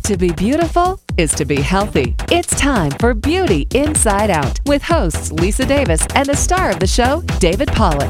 To be beautiful is to be healthy. It's time for Beauty Inside Out with hosts Lisa Davis and the star of the show, David Pollock.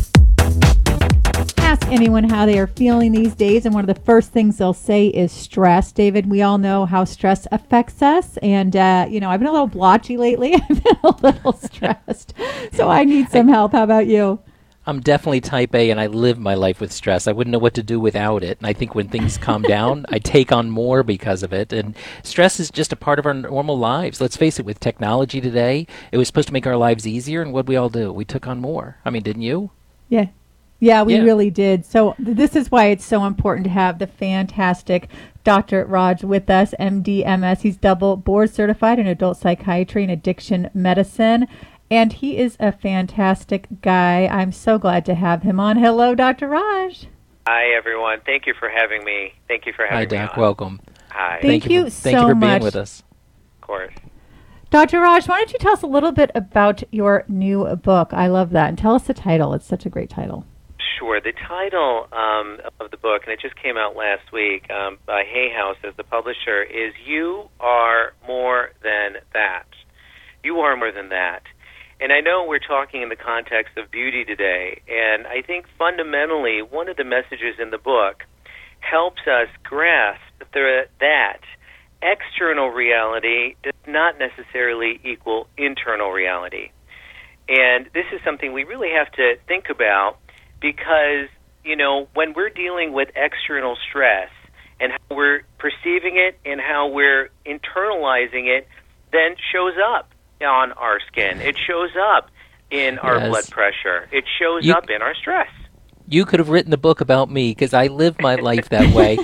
Ask anyone how they are feeling these days, and one of the first things they'll say is stress. David, we all know how stress affects us, and I've been a little blotchy lately. I've been a little stressed, so I need some help. How about you? I'm definitely type A, and I live my life with stress. I wouldn't know what to do without it. And I think when things calm down, I take on more because of it. And stress is just a part of our normal lives. Let's face it, with technology today, it was supposed to make our lives easier, and what'd we all do? We took on more. I mean, didn't you? Yeah, we really did. So this is why it's so important to have the fantastic Dr. Raj with us, MD, MS. He's double board certified in adult psychiatry and addiction medicine. And he is a fantastic guy. I'm so glad to have him on. Hello, Dr. Raj. Hi, everyone. Thank you for having me. Hi, Doc. Welcome. Hi. Thank you Thank you for being with us. Of course. Dr. Raj, why don't you tell us a little bit about your new book? I love that. And tell us the title. It's such a great title. Sure. The title of the book, and it just came out last week by Hay House as the publisher, is You Are More Than That. You are more than that. And I know we're talking in the context of beauty today, and I think fundamentally one of the messages in the book helps us grasp that external reality does not necessarily equal internal reality. And this is something we really have to think about because, when we're dealing with external stress and how we're perceiving it and how we're internalizing it, then shows up on our skin. It shows up in our blood pressure. It shows up in our stress. You could have written the book about me because I live my life that way.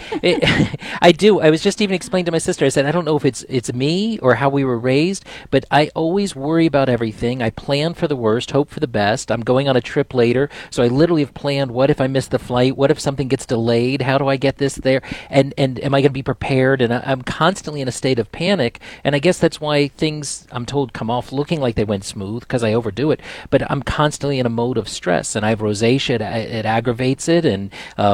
I do. I was just even explaining to my sister, I said, I don't know if it's me or how we were raised, but I always worry about everything. I plan for the worst, hope for the best. I'm going on a trip later, so I literally have planned, what if I miss the flight? What if something gets delayed? How do I get this there? And am I going to be prepared? And I'm constantly in a state of panic, and I guess that's why things, I'm told, come off looking like they went smooth because I overdo it, but I'm constantly in a mode of stress, and I have rosacea. It aggravates it, and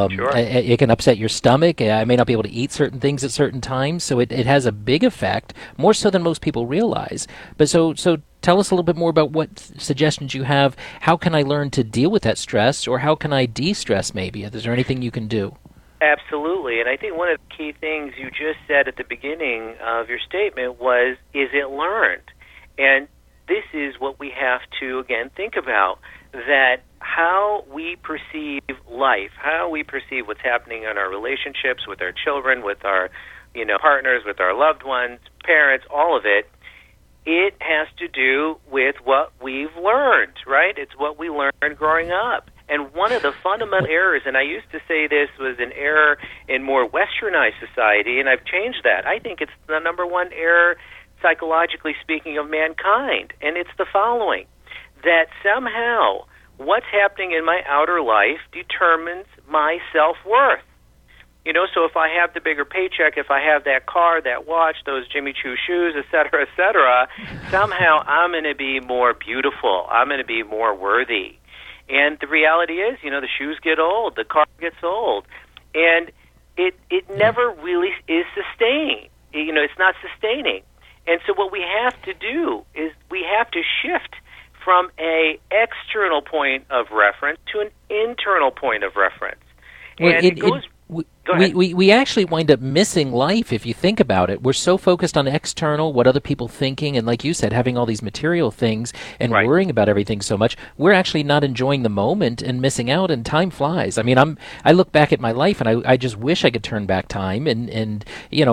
it can upset your stomach. I may not be able to eat certain things at certain times, so it has a big effect, more so than most people realize. But so tell us a little bit more about what suggestions you have. How can I learn to deal with that stress, or how can I de-stress maybe? Is there anything you can do? Absolutely, and I think one of the key things you just said at the beginning of your statement was, is it learned? And this is what we have to, again, think about, that how we perceive life, how we perceive what's happening in our relationships with our children, with our partners, with our loved ones, parents, all of it, it has to do with what we've learned, right? It's what we learned growing up. And one of the fundamental errors, and I used to say this was an error in more westernized society, and I've changed that. I think it's the number one error, psychologically speaking, of mankind, and it's the following, that somehow what's happening in my outer life determines my self-worth. So if I have the bigger paycheck, if I have that car, that watch, those Jimmy Choo shoes, et cetera, somehow I'm going to be more beautiful. I'm going to be more worthy. And the reality is, the shoes get old, the car gets old, and it never really is sustaining. It's not sustaining. And so what we have to do is we have to shift from a external point of reference to an internal point of reference. And it goes... We actually wind up missing life if you think about it. We're so focused on external, what other people thinking, and like you said, having all these material things and worrying about everything so much, we're actually not enjoying the moment and missing out, and time flies. I mean, I look back at my life, and I just wish I could turn back time, and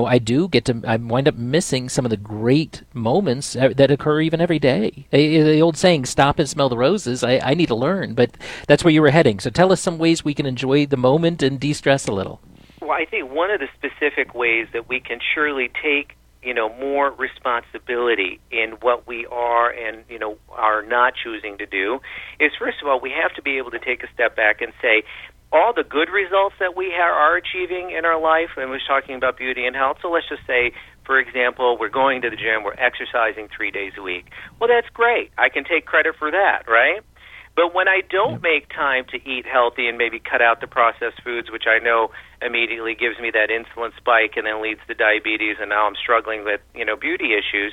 I wind up missing some of the great moments that occur even every day. The old saying, stop and smell the roses, I need to learn, but that's where you were heading. So tell us some ways we can enjoy the moment and de-stress a little. Well, I think one of the specific ways that we can surely take, more responsibility in what we are and, are not choosing to do is, first of all, we have to be able to take a step back and say, all the good results that we are achieving in our life, and we're talking about beauty and health, so let's just say, for example, we're going to the gym, we're exercising 3 days a week. Well, that's great. I can take credit for that, right? But when I don't make time to eat healthy and maybe cut out the processed foods, which I know immediately gives me that insulin spike and then leads to diabetes, and now I'm struggling with, beauty issues.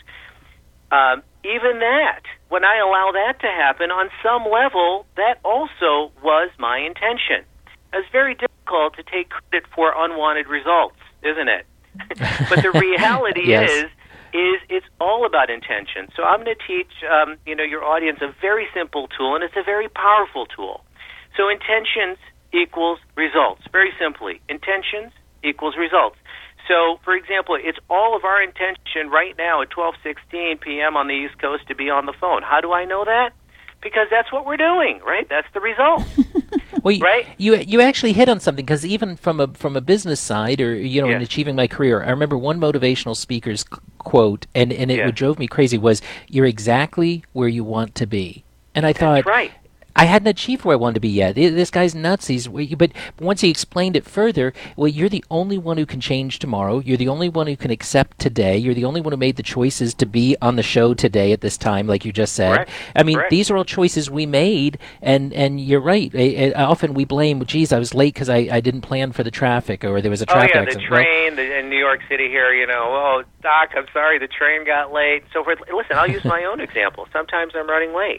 Even that, when I allow that to happen, on some level, that also was my intention. It's very difficult to take credit for unwanted results, isn't it? But the reality Yes. is it's all about intention. So I'm going to teach, your audience a very simple tool, and it's a very powerful tool. So intentions equals results. Very simply, intentions equals results. So, for example, it's all of our intention right now at 12:16 p.m. on the East Coast to be on the phone. How do I know that? Because that's what we're doing, right? That's the result. Well, right? You actually hit on something, because even from a business side, or in Yes. achieving my career, I remember one motivational speaker's quote, and it Yes. drove me crazy, was, "You're exactly where you want to be." And I thought, That's right. I hadn't achieved where I wanted to be yet. This guy's nuts. But once he explained it further, well, you're the only one who can change tomorrow. You're the only one who can accept today. You're the only one who made the choices to be on the show today at this time, like you just said. Correct. I mean, Correct. these are all choices we made, and you're right. Often we blame, geez, I was late because I didn't plan for the traffic, or there was a traffic the accident. Well, train in New York City here, oh, Doc, I'm sorry, the train got late. So listen, I'll use my own example. Sometimes I'm running late.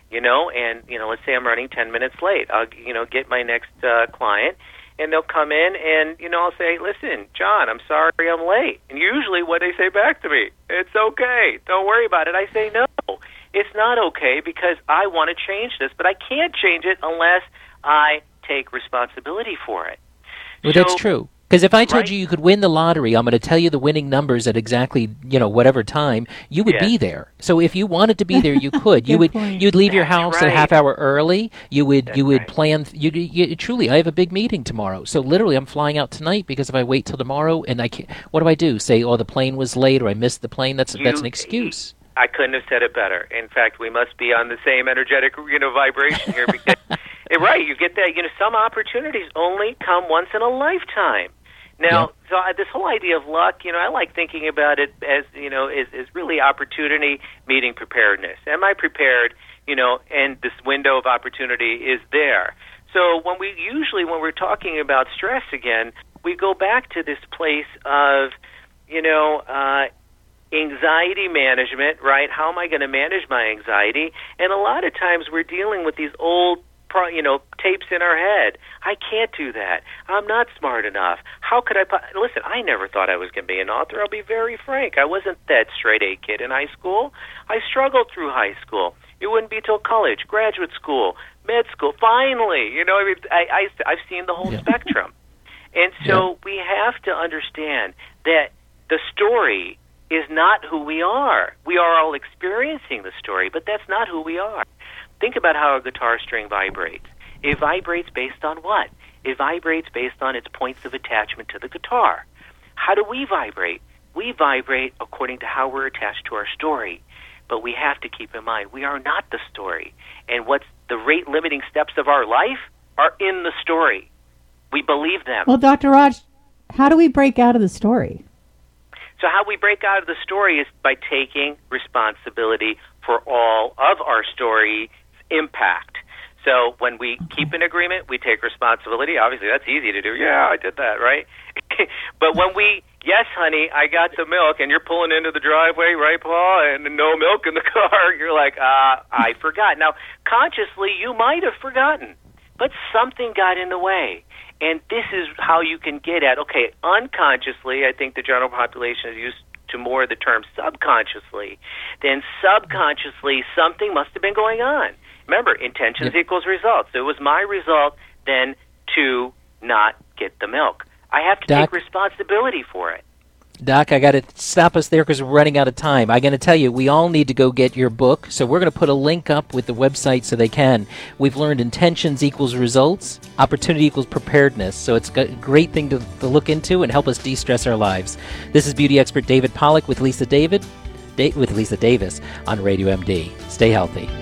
And, let's say I'm running 10 minutes late. I'll, get my next client, and they'll come in, and, I'll say, listen, John, I'm sorry I'm late. And usually what they say back to me, it's okay, don't worry about it. I say, no, it's not okay, because I want to change this, but I can't change it unless I take responsibility for it. Well, that's true. Because if I told Right. you could win the lottery, I'm going to tell you the winning numbers at exactly, whatever time, you would Yes. be there. So if you wanted to be there, you could. Good point. You'd leave your That's house a right. half hour early. You would right. plan. You truly, I have a big meeting tomorrow. So literally, I'm flying out tonight, because if I wait till tomorrow and I can't, what do? Say, oh, the plane was late, or I missed the plane? That's an excuse. I couldn't have said it better. In fact, we must be on the same energetic, vibration here, because right, you get that. Some opportunities only come once in a lifetime. Now, so this whole idea of luck, I like thinking about it as, is really opportunity meeting preparedness. Am I prepared, and this window of opportunity is there? So when we're talking about stress again, we go back to this place of, anxiety management, right? How am I going to manage my anxiety? And a lot of times we're dealing with these old tapes in our head. I can't do that. I'm not smart enough. How could I? Listen, I never thought I was going to be an author. I'll be very frank. I wasn't that straight A kid in high school. I struggled through high school. It wouldn't be till college, graduate school, med school. Finally, I've seen the whole spectrum. And so we have to understand that the story is not who we are. We are all experiencing the story, but that's not who we are. Think about how a guitar string vibrates. It vibrates based on what? It vibrates based on its points of attachment to the guitar. How do we vibrate? We vibrate according to how we're attached to our story. But we have to keep in mind, we are not the story. And what's the rate-limiting steps of our life are in the story. We believe them. Well, Dr. Raj, how do we break out of the story? So how we break out of the story is by taking responsibility for all of our story's impact. So when we keep an agreement, we take responsibility. Obviously, that's easy to do. Yeah, I did that, right? But when yes, honey, I got the milk, and you're pulling into the driveway, right, Paul, and no milk in the car, you're like, I forgot. Now, consciously, you might have forgotten, but something got in the way. And this is how you can get at, okay, unconsciously, I think the general population is used to more of the term subconsciously. Then subconsciously, something must have been going on. Remember, intentions equals results. It was my result then to not get the milk. I have to take responsibility for it. Doc, I got to stop us there because we're running out of time. I'm going to tell you, we all need to go get your book, so we're going to put a link up with the website so they can. We've learned intentions equals results, opportunity equals preparedness, so it's a great thing to look into and help us de-stress our lives. This is beauty expert David Pollack with Lisa Davis on Radio MD. Stay healthy.